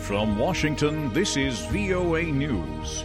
From Washington, this is VOA News.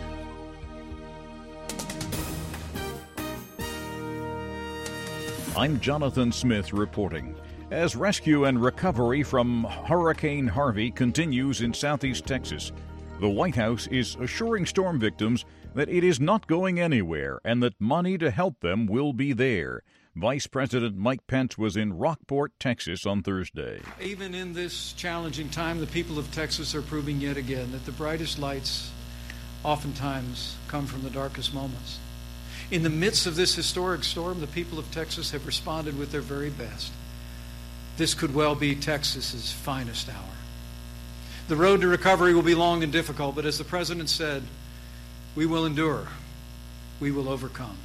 I'm Jonathan Smith reporting. As rescue and recovery from Hurricane Harvey continues in southeast Texas, the White House is assuring storm victims that it is not going anywhere and that money to help them will be there. Vice President Mike Pence was in Rockport, Texas on Thursday. Even in this challenging time, the people of Texas are proving yet again that the brightest lights oftentimes come from the darkest moments. In the midst of this historic storm, the people of Texas have responded with their very best. This could well be Texas's finest hour. The road to recovery will be long and difficult, but as the President said, we will endure. We will overcome.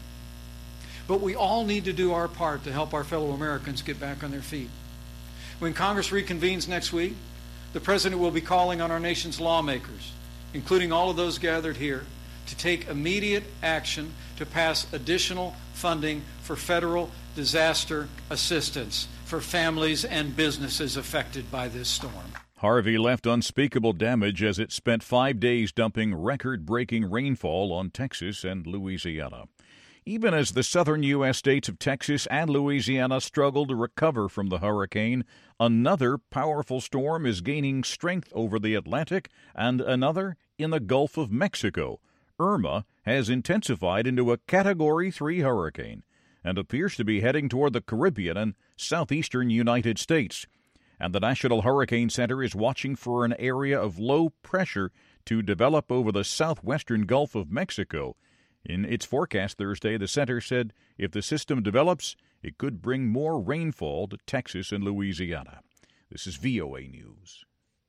But we all need to do our part to help our fellow Americans get back on their feet. When Congress reconvenes next week, the President will be calling on our nation's lawmakers, including all of those gathered here, to take immediate action to pass additional funding for federal disaster assistance for families and businesses affected by this storm. Harvey left unspeakable damage as it spent 5 days dumping record-breaking rainfall on Texas and Louisiana. Even as the southern U.S. states of Texas and Louisiana struggle to recover from the hurricane, another powerful storm is gaining strength over the Atlantic and another in the Gulf of Mexico. Irma has intensified into a Category 3 hurricane and appears to be heading toward the Caribbean and southeastern United States. And the National Hurricane Center is watching for an area of low pressure to develop over the southwestern Gulf of Mexico. In its forecast Thursday, the center said if the system develops, it could bring more rainfall to Texas and Louisiana. This is VOA News.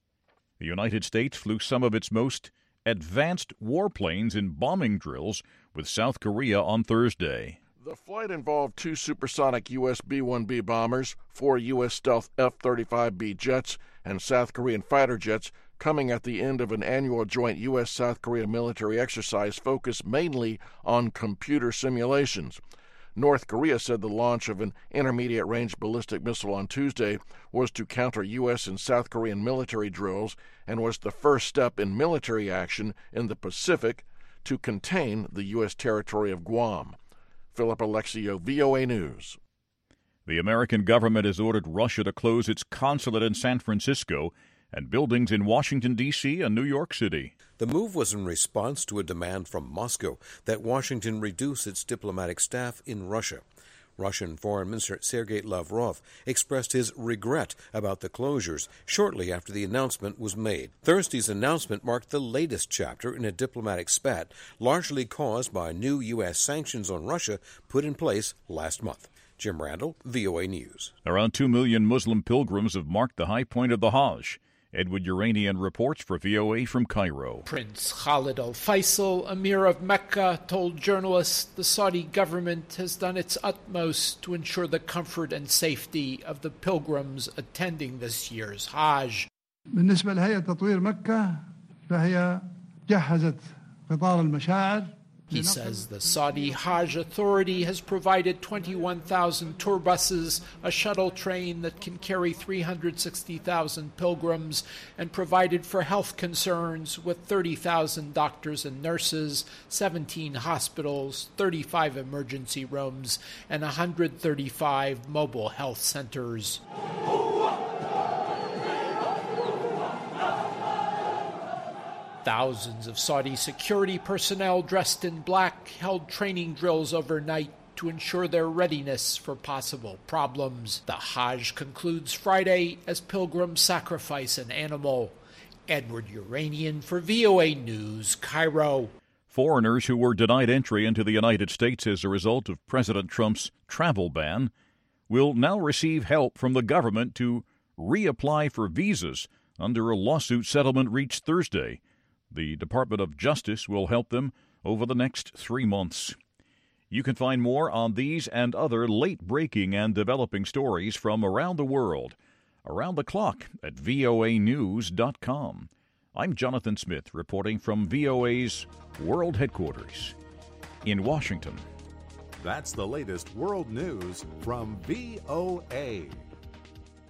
The United States flew some of its most advanced warplanes in bombing drills with South Korea on Thursday. The flight involved 2 supersonic U.S. B-1B bombers, 4 U.S. stealth F-35B jets, and South Korean fighter jets, coming at the end of an annual joint U.S.-South Korea military exercise focused mainly on computer simulations. North Korea said the launch of an intermediate-range ballistic missile on Tuesday was to counter U.S. and South Korean military drills and was the first step in military action in the Pacific to contain the U.S. territory of Guam. Philip Alexio, VOA News. The American government has ordered Russia to close its consulate in San Francisco and buildings in Washington, D.C. and New York City. The move was in response to a demand from Moscow that Washington reduce its diplomatic staff in Russia. Russian Foreign Minister Sergei Lavrov expressed his regret about the closures shortly after the announcement was made. Thursday's announcement marked the latest chapter in a diplomatic spat, largely caused by new U.S. sanctions on Russia put in place last month. Jim Randall, VOA News. Around 2 million Muslim pilgrims have marked the high point of the Hajj. Edward Uranian reports for VOA from Cairo. Prince Khalid Al Faisal, Emir of Mecca, told journalists the Saudi government has done its utmost to ensure the comfort and safety of the pilgrims attending this year's Hajj. بالنسبة لهيئة تطوير مكة فهي جهزت قطار المشاعر. He says the Saudi Hajj Authority has provided 21,000 tour buses, a shuttle train that can carry 360,000 pilgrims, and provided for health concerns with 30,000 doctors and nurses, 17 hospitals, 35 emergency rooms, and 135 mobile health centers. Thousands of Saudi security personnel dressed in black held training drills overnight to ensure their readiness for possible problems. The Hajj concludes Friday as pilgrims sacrifice an animal. Edward Uranian for VOA News, Cairo. Foreigners who were denied entry into the United States as a result of President Trump's travel ban will now receive help from the government to reapply for visas under a lawsuit settlement reached Thursday. The Department of Justice will help them over the next 3 months. You can find more on these and other late-breaking and developing stories from around the world, around the clock at voanews.com. I'm Jonathan Smith, reporting from VOA's World Headquarters in Washington. That's the latest world news from VOA.